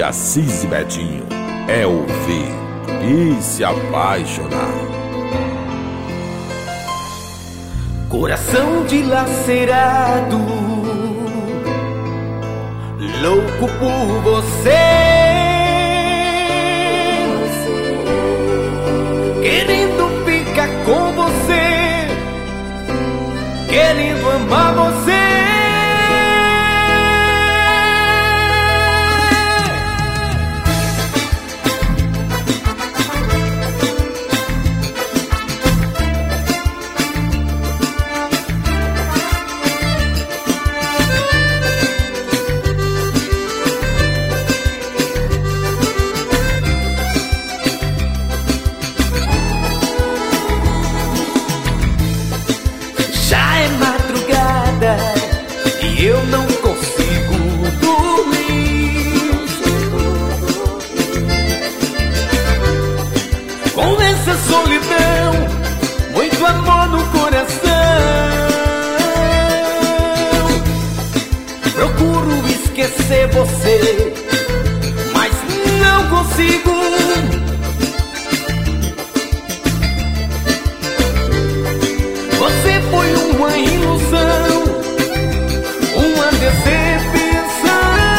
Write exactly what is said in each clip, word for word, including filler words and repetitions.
de Assis e Betinho é ouvir e se apaixonar. Coração dilacerado, louco por você, querendo ficar com você, querendo amar você. Já é madrugada e eu não consigo dormir. Com essa solidão, muito amor no coração. Procuro esquecer você, mas não consigo. Você foi uma ilusão, uma decepção,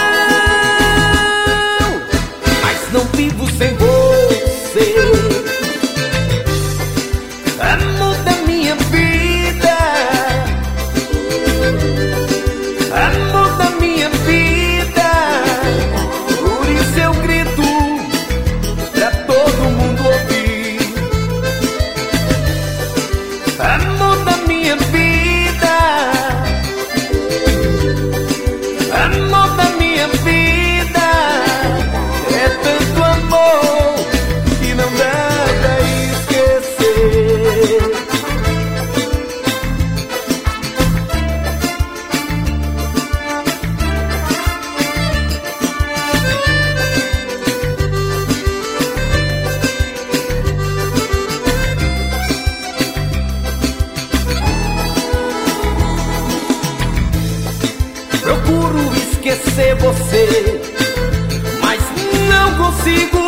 mas não vivo sem você. Amor da minha vida, amor da minha vida. Por isso eu grito pra todo mundo ouvir. Amor da minha vida, amor da minha vida. É tanto amor que não dá pra esquecer. Procuro esquecer você, mas não consigo.